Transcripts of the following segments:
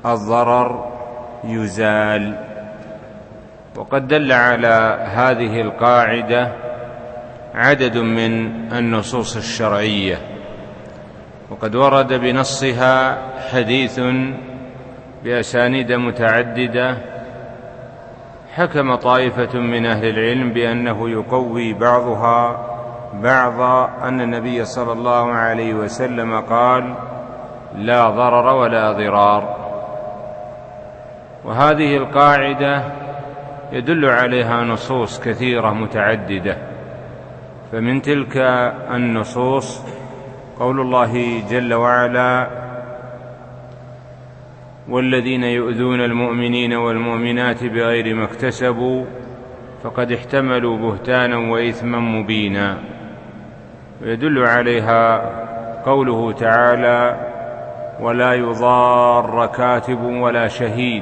الضرر يزال. وقد دل على هذه القاعدة عدد من النصوص الشرعية، وقد ورد بنصها حديث بأسانيد متعددة حكم طائفة من أهل العلم بأنه يقوي بعضها بعضا أن النبي صلى الله عليه وسلم قال: لا ضرر ولا ضرار. وهذه القاعدة يدل عليها نصوص كثيرة متعددة، فمن تلك النصوص قول الله جل وعلا: والذين يؤذون المؤمنين والمؤمنات بغير ما اكتسبوا فقد احتملوا بهتانا وإثما مبينا. ويدل عليها قوله تعالى: ولا يضار كاتب ولا شهيد،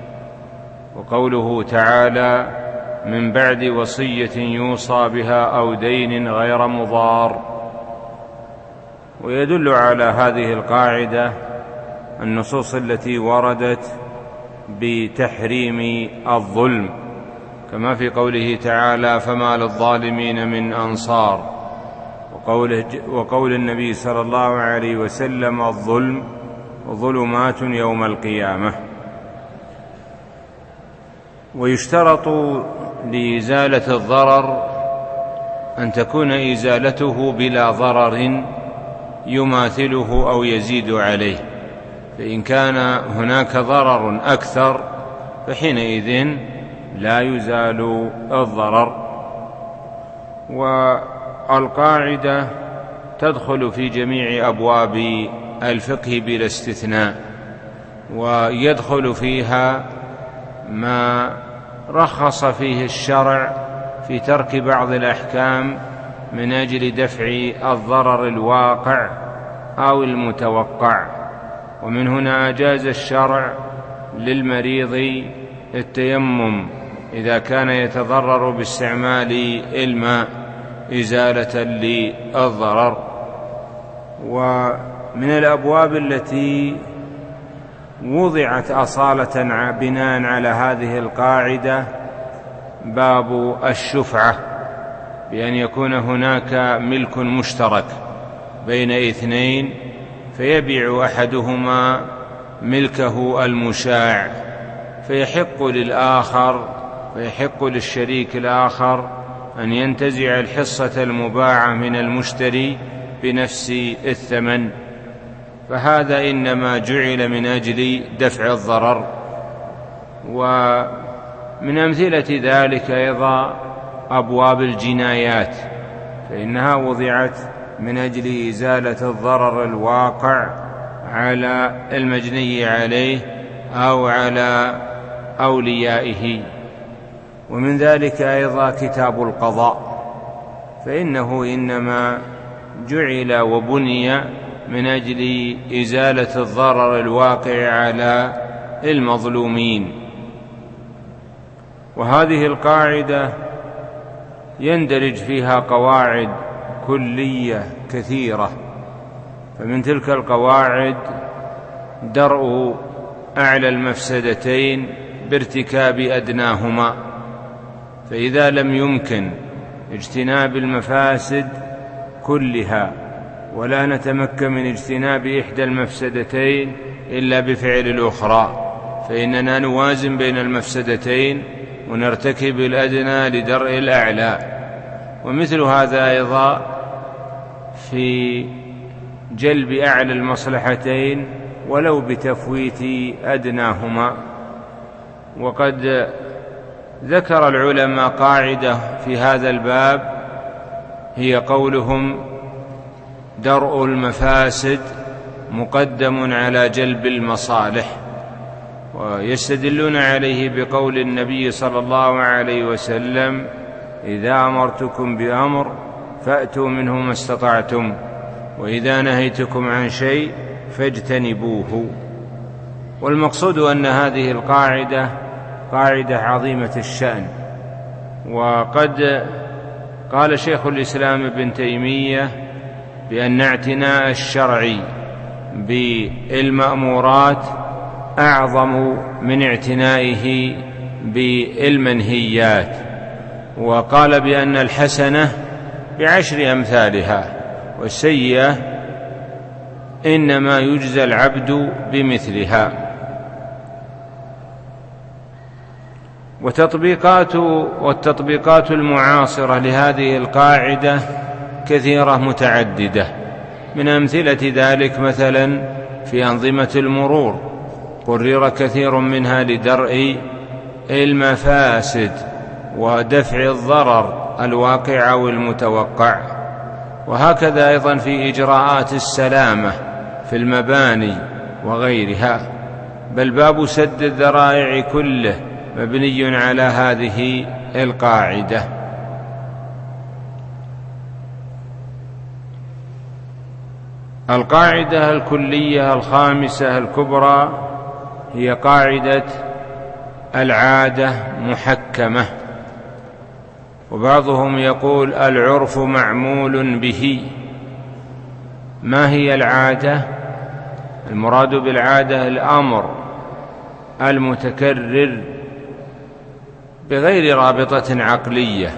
وقوله تعالى: من بعد وصية يوصى بها أو دين غير مضار. ويدل على هذه القاعدة النصوص التي وردت بتحريم الظلم، كما في قوله تعالى: فما للظالمين من أنصار، وقول النبي صلى الله عليه وسلم: الظلم ظلمات يوم القيامة. ويشترط لإزالة الضرر أن تكون إزالته بلا ضرر يماثله أو يزيد عليه، فإن كان هناك ضرر أكثر فحينئذ لا يزال الضرر. والقاعدة تدخل في جميع أبواب الفقه بلا استثناء، ويدخل فيها ما رخص فيه الشرع في ترك بعض الأحكام من أجل دفع الضرر الواقع أو المتوقع. ومن هنا أجاز الشرع للمريض التيمم إذا كان يتضرر باستعمال الماء إزالة للضرر. ومن الأبواب التي وضعت أصالة بناء على هذه القاعدة باب الشفعة، بأن يكون هناك ملك مشترك بين اثنين فيبيع أحدهما ملكه المشاع، فيحق للشريك الآخر أن ينتزع الحصة المباعة من المشتري بنفس الثمن، فهذا إنما جعل من أجل دفع الضرر. ومن أمثلة ذلك أيضا أبواب الجنايات، فإنها وضعت من أجل إزالة الضرر الواقع على المجني عليه أو على أوليائه. ومن ذلك أيضا كتاب القضاء، فإنه إنما جعل وبني من أجل إزالة الضرر الواقع على المظلومين. وهذه القاعدة يندرج فيها قواعد كلية كثيرة، فمن تلك القواعد درء أعلى المفسدتين بارتكاب أدناهما، فإذا لم يمكن اجتناب المفاسد كلها ولا نتمكن من اجتناب إحدى المفسدتين إلا بفعل الأخرى، فإننا نوازن بين المفسدتين ونرتكب الأدنى لدرء الأعلى. ومثل هذا أيضا في جلب أعلى المصلحتين ولو بتفويت أدناهما. وقد ذكر العلماء قاعدة في هذا الباب هي قولهم: درء المفاسد مقدم على جلب المصالح. ويستدلون عليه بقول النبي صلى الله عليه وسلم: إذا أمرتكم بأمر فأتوا منه ما استطعتم، وإذا نهيتكم عن شيء فاجتنبوه. والمقصود أن هذه القاعدة قاعدة عظيمة الشأن. وقد قال شيخ الإسلام ابن تيمية بأن اعتناء الشرع بالمأمورات أعظم من اعتنائه بالمنهيات. وقال بأن الحسنة ب10 أمثالها، والسيئة إنما يجزى العبد بمثلها. والتطبيقات المعاصرة لهذه القاعدة كثيرة متعددة. من أمثلة ذلك مثلا في أنظمة المرور قرر كثير منها لدرء المفاسد ودفع الضرر الواقع والمتوقع، وهكذا أيضا في إجراءات السلامة في المباني وغيرها، بل باب سد الذرائع كله مبني على هذه القاعدة. القاعدة الكلية الخامسة الكبرى هي قاعدة العادة محكمة، وبعضهم يقول العرف معمول به. ما هي العادة؟ المراد بالعادة الأمر المتكرر بغير رابطة عقلية،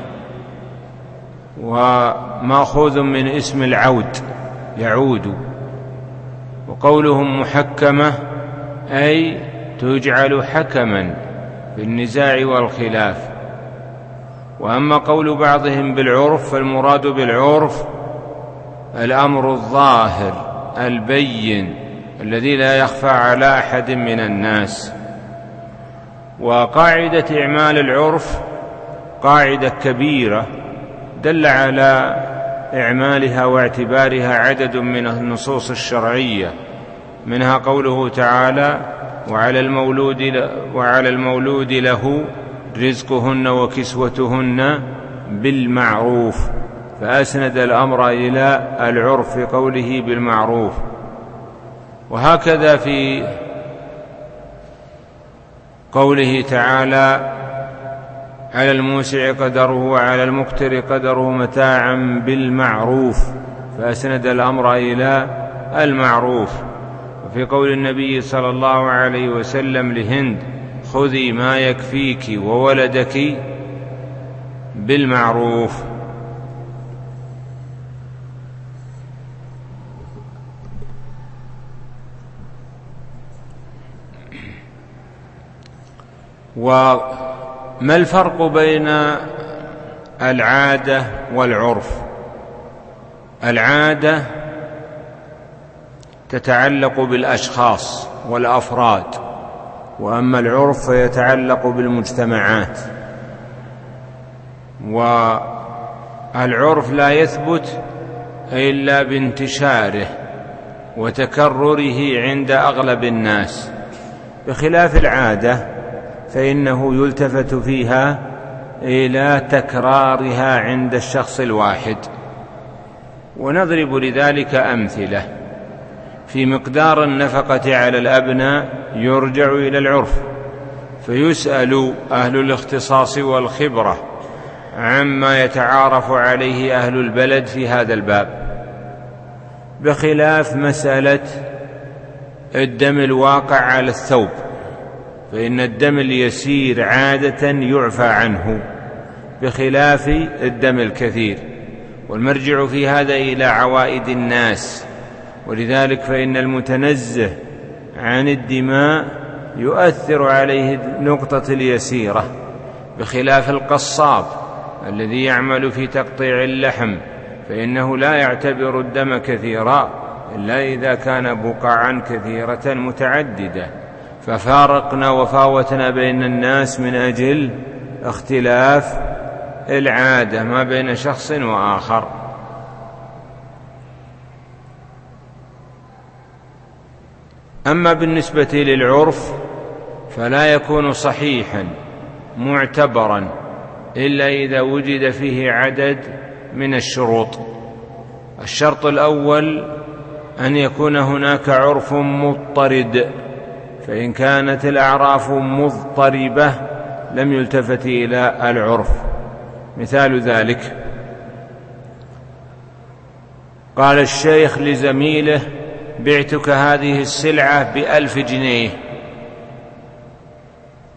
وماخوذ من اسم العود يعود. وقولهم محكمة أي تجعل حكما في النزاع والخلاف. وأما قول بعضهم بالعرف فالمراد بالعرف الأمر الظاهر البين الذي لا يخفى على أحد من الناس. وقاعدة إعمال العرف قاعدة كبيرة دل على إعمالها واعتبارها عدد من النصوص الشرعية، منها قوله تعالى وعلى المولود له رزقهن وكسوتهن بالمعروف، فأسند الأمر إلى العرف في قوله بالمعروف. وهكذا في قوله تعالى على الموسع قدره وعلى المقتر قدره متاعا بالمعروف، فأسند الأمر إلى المعروف. وفي قول النبي صلى الله عليه وسلم لهند خذي ما يكفيك وولدك بالمعروف. وما الفرق بين العادة والعرف؟ العادة تتعلق بالأشخاص والأفراد، وأما العرف فيتعلق بالمجتمعات. والعرف لا يثبت إلا بانتشاره وتكرره عند أغلب الناس، بخلاف العادة فإنه يلتفت فيها إلى تكرارها عند الشخص الواحد. ونضرب لذلك أمثلة. في مقدار النفقة على الأبناء يرجع إلى العرف، فيسأل أهل الاختصاص والخبرة عما يتعارف عليه أهل البلد في هذا الباب، بخلاف مسألة الدم الواقع على الثوب، فإن الدم اليسير عادة يعفى عنه بخلاف الدم الكثير، والمرجع في هذا إلى عوائد الناس. ولذلك فإن المتنزه عن الدماء يؤثر عليه النقطة اليسيرة، بخلاف القصاب الذي يعمل في تقطيع اللحم، فإنه لا يعتبر الدم كثيرا إلا إذا كان بقعا كثيرة متعددة. ففارقنا وفاوتنا بين الناس من أجل اختلاف العادة ما بين شخص وآخر. أما بالنسبة للعرف فلا يكون صحيحا معتبرا إلا إذا وجد فيه عدد من الشروط. الشرط الأول أن يكون هناك عرف مضطرد، فإن كانت الأعراف مضطربة لم يلتفت إلى العرف. مثال ذلك قال الشيخ لزميله بعتك هذه السلعة ب1000 جنيه،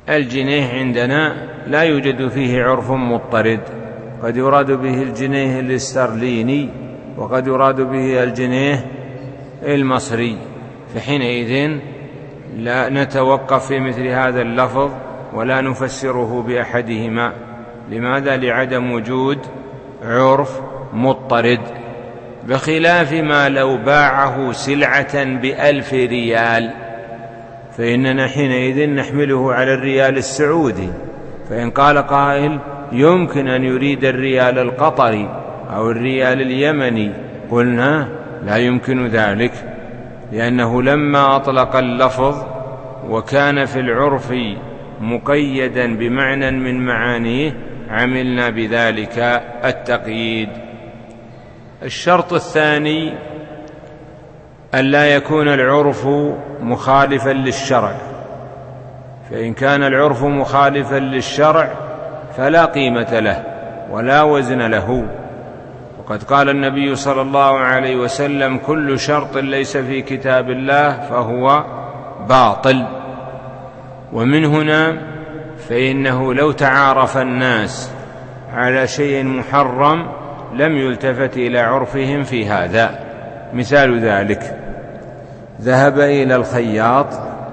الجنيه عندنا لا يوجد فيه عرف مضطرد، قد يراد به الجنيه الاسترليني وقد يراد به الجنيه المصري، فحينئذ لا نتوقف في مثل هذا اللفظ ولا نفسره بأحدهما. لماذا؟ لعدم وجود عرف مضطرد، بخلاف ما لو باعه سلعة ب1,000 ريال فإننا حينئذ نحمله على الريال السعودي، فإن قال قائل يمكن أن يريد الريال القطري أو الريال اليمني، قلنا لا يمكن ذلك، لأنه لما أطلق اللفظ وكان في العرف مقيدا بمعنى من معانيه عملنا بذلك التقييد. الشرط الثاني ألا يكون العرف مخالفا للشرع، فإن كان العرف مخالفا للشرع فلا قيمة له ولا وزن له. وقد قال النبي صلى الله عليه وسلم: كل شرط ليس في كتاب الله فهو باطل. ومن هنا فإنه لو تعارف الناس على شيء محرم لم يلتفت إلى عرفهم في هذا. مثال ذلك: ذهب إلى الخياط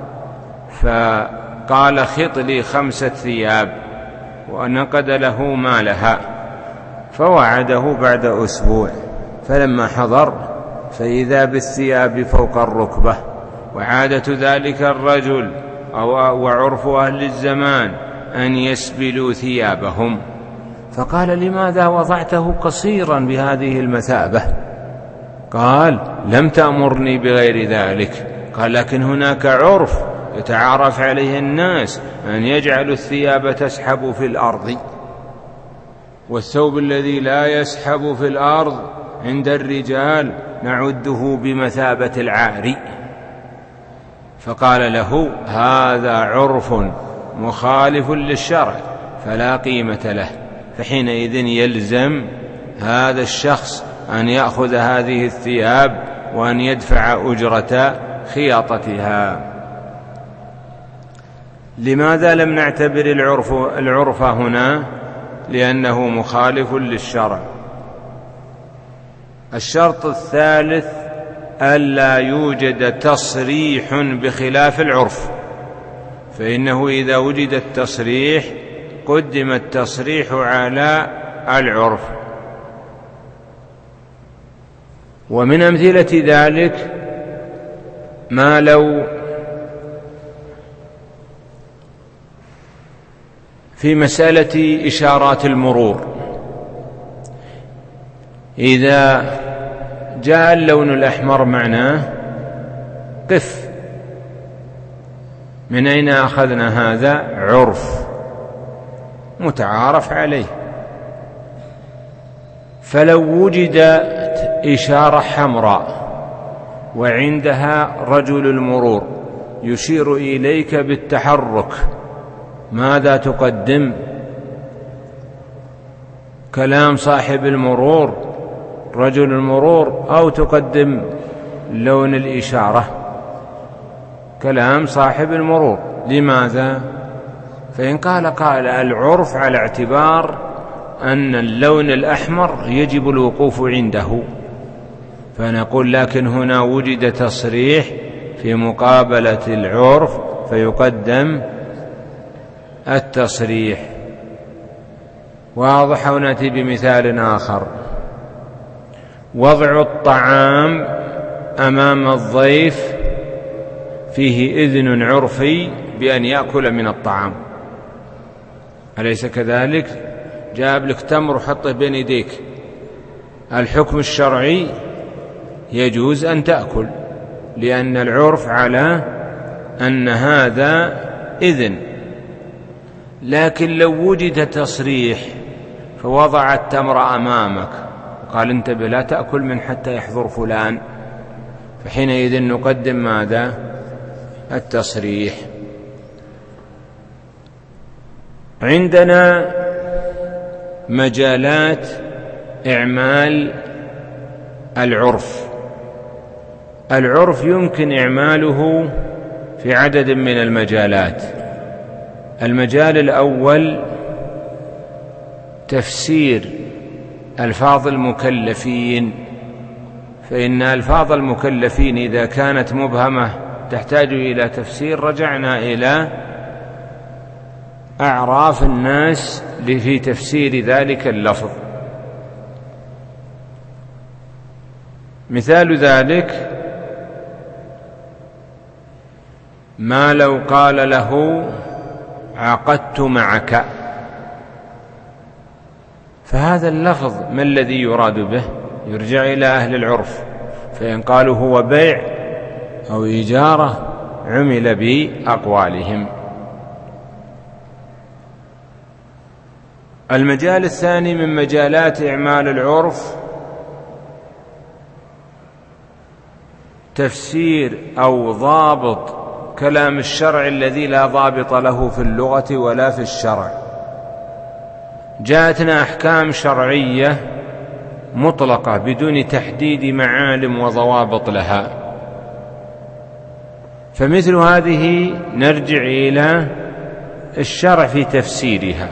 فقال: خط لي 5 ثياب، ونقد له مالها، فوعده بعد أسبوع، فلما حضر فإذا بالثياب فوق الركبة. وعادة ذلك الرجل وعرف أهل الزمان أن يسبلوا ثيابهم، فقال: لماذا وضعته قصيرا بهذه المثابة؟ قال: لم تأمرني بغير ذلك. قال: لكن هناك عرف يتعارف عليه الناس أن يجعلوا الثياب تسحب في الأرض، والثوب الذي لا يسحب في الأرض عند الرجال نعده بمثابة العاري. فقال له: هذا عرف مخالف للشرع فلا قيمة له، فحينئذ يلزم هذا الشخص أن يأخذ هذه الثياب وأن يدفع أجرة خياطتها. لماذا لم نعتبر العرف هنا؟ لأنه مخالف للشرع. الشرط الثالث ألا يوجد تصريح بخلاف العرف، فإنه إذا وجد التصريح قدم التصريح على العرف. ومن أمثلة ذلك ما لو في مسألة إشارات المرور، إذا جاء اللون الأحمر معناه قف، من أين أخذنا هذا؟ عرف متعارف عليه. فلو وجدت إشارة حمراء وعندها رجل المرور يشير إليك بالتحرك، ماذا تقدم؟ كلام صاحب المرور رجل المرور، أو تقدم لون الإشارة كلام صاحب المرور؟ لماذا؟ فإن قال قائل: العرف على اعتبار أن اللون الأحمر يجب الوقوف عنده، فنقول: لكن هنا وجد تصريح في مقابلة العرف فيقدم التصريح. واضح؟ ونأتي بمثال آخر: وضع الطعام أمام الضيف فيه إذن عرفي بأن يأكل من الطعام، أليس كذلك؟ جاب لك تمر وحطه بين يديك، الحكم الشرعي يجوز أن تأكل، لأن العرف على أن هذا إذن. لكن لو وجد تصريح فوضع التمر أمامك وقال: انتبه لا تأكل من حتى يحضر فلان، فحينئذ نقدم ماذا؟ التصريح. عندنا مجالات إعمال العرف. العرف يمكن إعماله في عدد من المجالات. المجال الأول تفسير ألفاظ المكلفين، فإن ألفاظ المكلفين إذا كانت مبهمة تحتاج إلى تفسير رجعنا إلى أعراف الناس في تفسير ذلك اللفظ. مثال ذلك ما لو قال له عقدت معك، فهذا اللفظ ما الذي يراد به؟ يرجع إلى أهل العرف، فإن قالوا هو بيع أو إجارة عمل بأقوالهم. المجال الثاني من مجالات إعمال العرف تفسير أو ضابط كلام الشرع الذي لا ضابط له في اللغة ولا في الشرع. جاءتنا أحكام شرعية مطلقة بدون تحديد معالم وضوابط لها، فمثل هذه نرجع إلى الشرع في تفسيرها.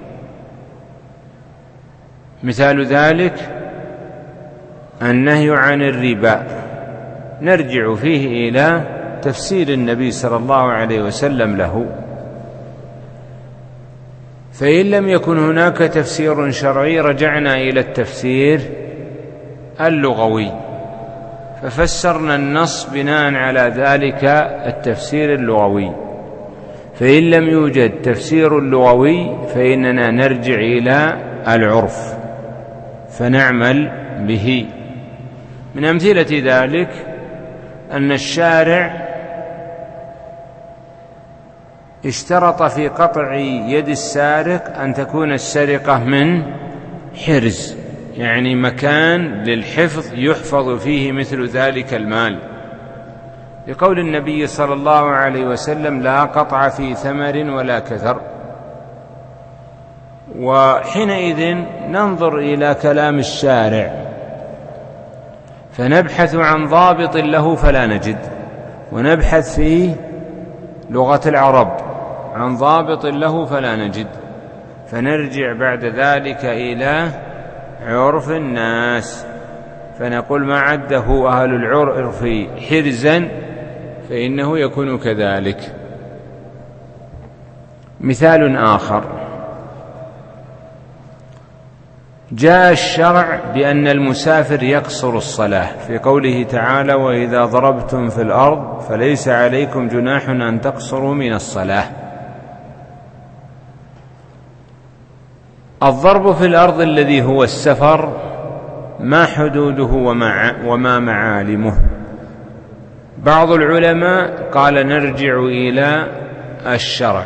مثال ذلك النهي عن الربا، نرجع فيه إلى تفسير النبي صلى الله عليه وسلم له. فإن لم يكن هناك تفسير شرعي رجعنا إلى التفسير اللغوي، ففسرنا النص بناء على ذلك التفسير اللغوي. فإن لم يوجد تفسير لغوي فإننا نرجع إلى العرف فنعمل به. من أمثلة ذلك أن الشارع اشترط في قطع يد السارق أن تكون السرقة من حرز، يعني مكان للحفظ يحفظ فيه مثل ذلك المال، لقول النبي صلى الله عليه وسلم لا قطع في ثمر ولا كثر. وحينئذ ننظر إلى كلام الشارع فنبحث عن ضابط له فلا نجد، ونبحث في لغة العرب عن ضابط له فلا نجد، فنرجع بعد ذلك إلى عرف الناس فنقول ما عده أهل العرف حرزا فإنه يكون كذلك. مثال آخر جاء الشرع بأن المسافر يقصر الصلاة في قوله تعالى وإذا ضربتم في الأرض فليس عليكم جناح أن تقصروا من الصلاة. الضرب في الأرض الذي هو السفر ما حدوده وما معالمه؟ بعض العلماء قال نرجع إلى الشرع،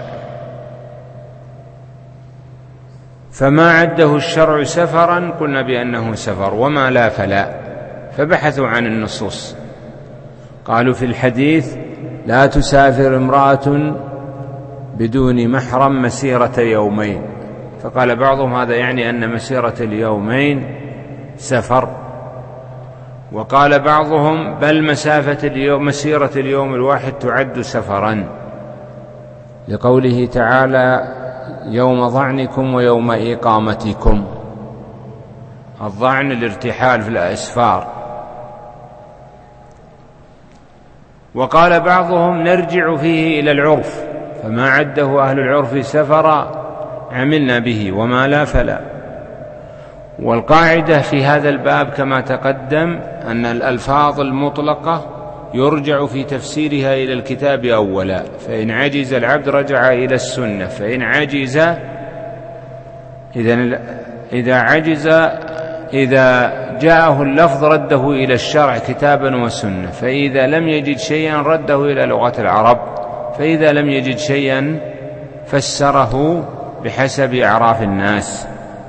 فما عده الشرع سفرا قلنا بأنه سفر، وما لا فلا، فبحثوا عن النصوص. قالوا في الحديث لا تسافر امرأة بدون محرم مسيرة يومين، فقال بعضهم هذا يعني أن مسيرة اليومين سفر، وقال بعضهم بل مسيرة اليوم الواحد تعد سفرا، لقوله تعالى يوم ظعنكم ويوم إقامتكم. الظعن الارتحال في الأسفار. وقال بعضهم نرجع فيه إلى العرف، فما عده أهل العرف سفرا عملنا به وما لا فلا. والقاعدة في هذا الباب كما تقدم أن الألفاظ المطلقة يرجع في تفسيرها إلى الكتاب أولا، فإن عجز العبد رجع إلى السنة، فإن عجز إذا جاءه اللفظ رده إلى الشرع كتابا وسنة، فإذا لم يجد شيئا رده إلى لغة العرب، فإذا لم يجد شيئا فسره بحسب أعراف الناس.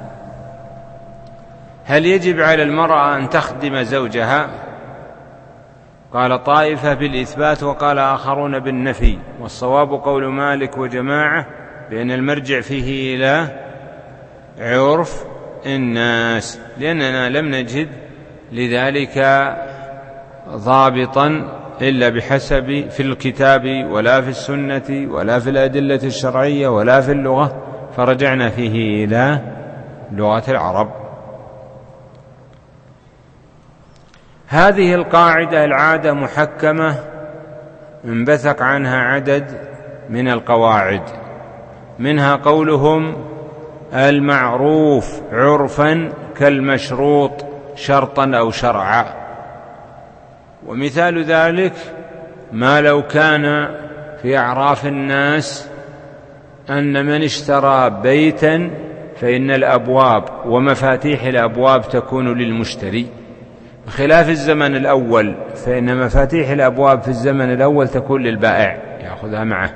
هل يجب على المرأة أن تخدم زوجها؟ قال طائفة بالإثبات وقال آخرون بالنفي، والصواب قول مالك وجماعة بأن المرجع فيه إلى عرف الناس، لأننا لم نجد لذلك ضابطا إلا بحسب في الكتاب ولا في السنة ولا في الأدلة الشرعية ولا في اللغة، فرجعنا فيه إلى لغة العرب. هذه القاعدة العادة محكمة انبثق عنها عدد من القواعد، منها قولهم المعروف عرفا كالمشروط شرطا أو شرعا. ومثال ذلك ما لو كان في أعراف الناس أن من اشترى بيتا فإن الأبواب ومفاتيح الأبواب تكون للمشتري، بخلاف الزمن الأول فإن مفاتيح الأبواب في الزمن الأول تكون للبائع يأخذها معه.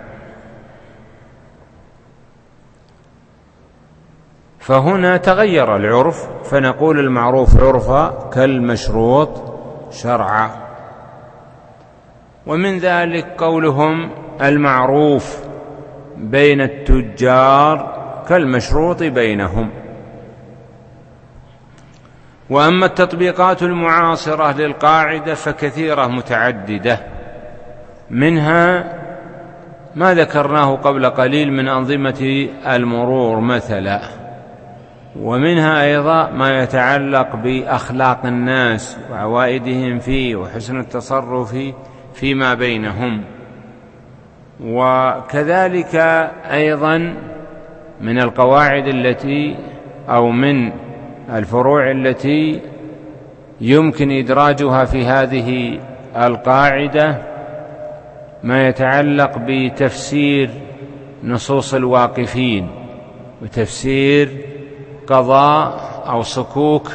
فهنا تغير العرف، فنقول المعروف عرفا كالمشروط شرعا. ومن ذلك قولهم المعروف بين التجار كالمشروط بينهم. وأما التطبيقات المعاصرة للقاعدة فكثيرة متعددة، منها ما ذكرناه قبل قليل من أنظمة المرور مثلا، ومنها أيضا ما يتعلق بأخلاق الناس وعوائدهم فيه وحسن التصرف فيما بينهم. وكذلك أيضا من القواعد التي أو من الفروع التي يمكن إدراجها في هذه القاعدة ما يتعلق بتفسير نصوص الواقفين وتفسير قضاء أو صكوك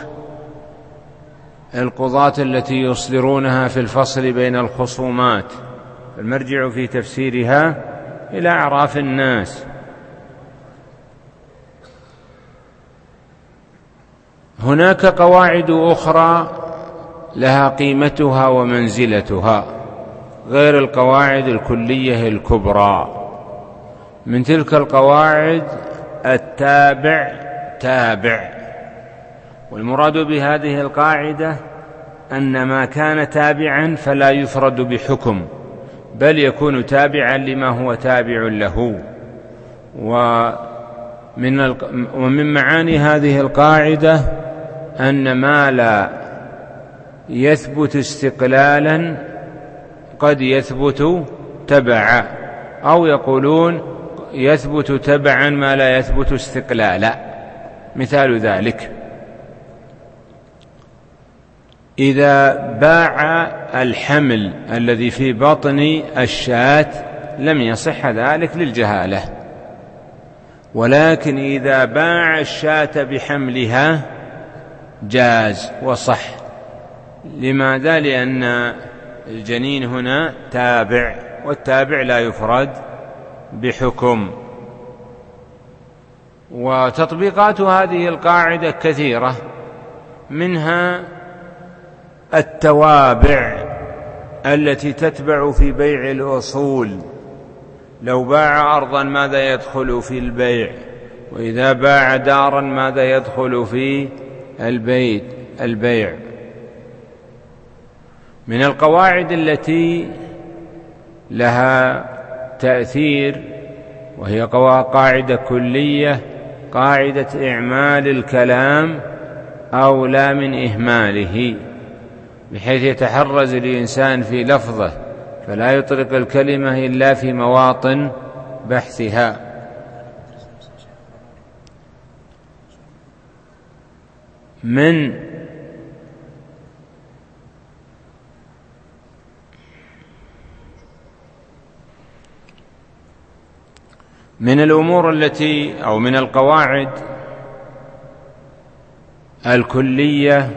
القضاة التي يصدرونها في الفصل بين الخصومات، المرجع في تفسيرها إلى أعراف الناس. هناك قواعد أخرى لها قيمتها ومنزلتها غير القواعد الكلية الكبرى. من تلك القواعد التابع تابع، والمراد بهذه القاعدة أن ما كان تابعا فلا يفرد بحكم، بل يكون تابعا لما هو تابع له. ومن معاني هذه القاعدة أن ما لا يثبت استقلالا قد يثبت تبعا، أو يقولون يثبت تبعا ما لا يثبت استقلالا. مثال ذلك إذا باع الحمل الذي في بطن الشاة لم يصح ذلك للجهالة، ولكن إذا باع الشاة بحملها جاز وصح. لماذا؟ لأن الجنين هنا تابع، والتابع لا يفرد بحكم. وتطبيقات هذه القاعدة كثيرة، منها التوابع التي تتبع في بيع الأصول. لو باع أرضا ماذا يدخل في البيع؟ وإذا باع دارا ماذا يدخل في البيع؟ من القواعد التي لها تأثير وهي قاعدة كلية، قاعدة إعمال الكلام أولى من إهماله، بحيث يتحرز الإنسان في لفظه فلا يطلق الكلمة إلا في مواطن بحثها. من الأمور التي أو من القواعد الكلية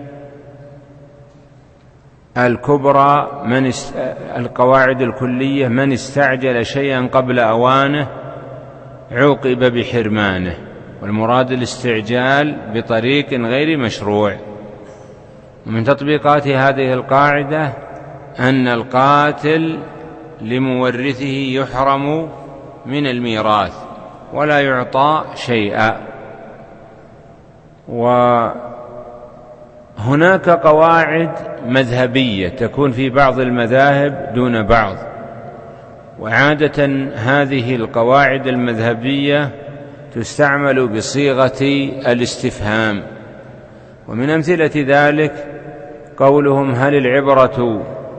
الكبرى القواعد الكلية من استعجل شيئا قبل أوانه عوقب بحرمانه، والمراد الاستعجال بطريق غير مشروع. ومن تطبيقات هذه القاعدة أن القاتل لمورثه يحرم من الميراث ولا يعطى شيئا. هناك قواعد مذهبية تكون في بعض المذاهب دون بعض، وعادة هذه القواعد المذهبية تستعمل بصيغة الاستفهام. ومن أمثلة ذلك قولهم: هل العبرة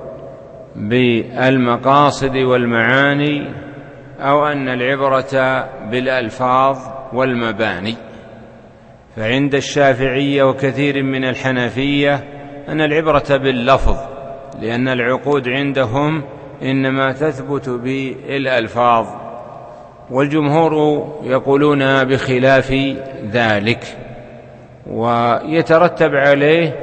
بالمقاصد والمعاني أو أن العبرة بالألفاظ والمباني؟ فعند الشافعية وكثير من الحنفية أن العبرة باللفظ، لأن العقود عندهم إنما تثبت بالألفاظ، والجمهور يقولون بخلاف ذلك. ويترتب عليه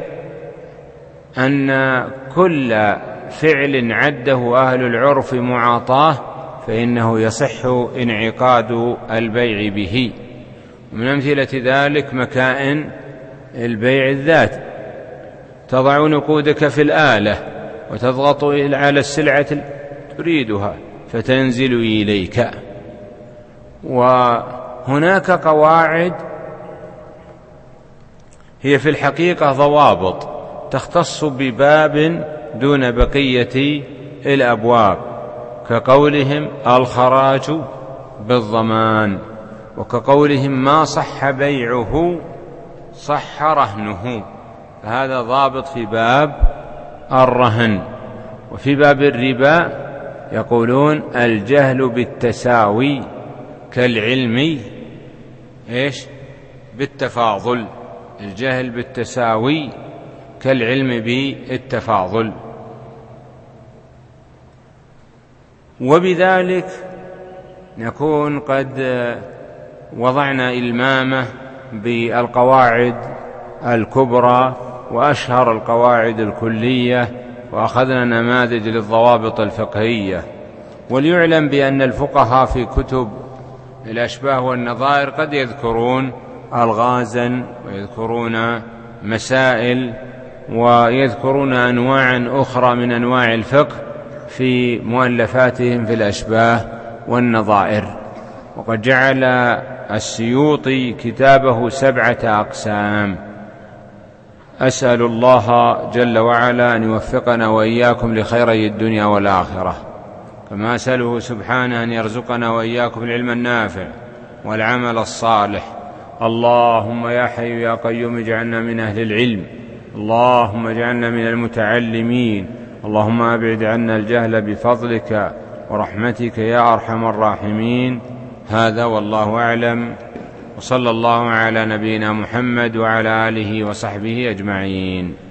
أن كل فعل عده أهل العرف معاطاه فإنه يصح انعقاد البيع به. ومن أمثلة ذلك مكائن البيع الذات: تضع نقودك في الآلة وتضغط على السلعة تريدها فتنزل إليك. وهناك قواعد هي في الحقيقة ضوابط تختص بباب دون بقية الأبواب، كقولهم: الخراج بالضمان، وكقولهم: ما صح بيعه صح رهنه، فهذا ضابط في باب الرهن. وفي باب الربا يقولون: الجهل بالتساوي كالعلم بالتفاضل، الجهل بالتساوي كالعلم بالتفاضل. وبذلك نكون قد وضعنا إلمامة بالقواعد الكبرى وأشهر القواعد الكلية، وأخذنا نماذج للضوابط الفقهية. وليعلم بأن الفقهاء في كتب الأشباه والنظائر قد يذكرون ألغازا ويذكرون مسائل ويذكرون أنواعا أخرى من أنواع الفقه في مؤلفاتهم في الأشباه والنظائر. وقد جعل السيوطي كتابه 7 أقسام. أسأل الله جل وعلا أن يوفقنا وإياكم لخيري الدنيا والآخرة، كما أسأله سبحانه أن يرزقنا وإياكم العلم النافع والعمل الصالح. اللهم يا حي يا قيوم اجعلنا من أهل العلم، اللهم اجعلنا من المتعلمين، اللهم أبعد عنا الجهل بفضلك ورحمتك يا أرحم الراحمين. هذا والله أعلم، وصلى الله على نبينا محمد وعلى آله وصحبه أجمعين.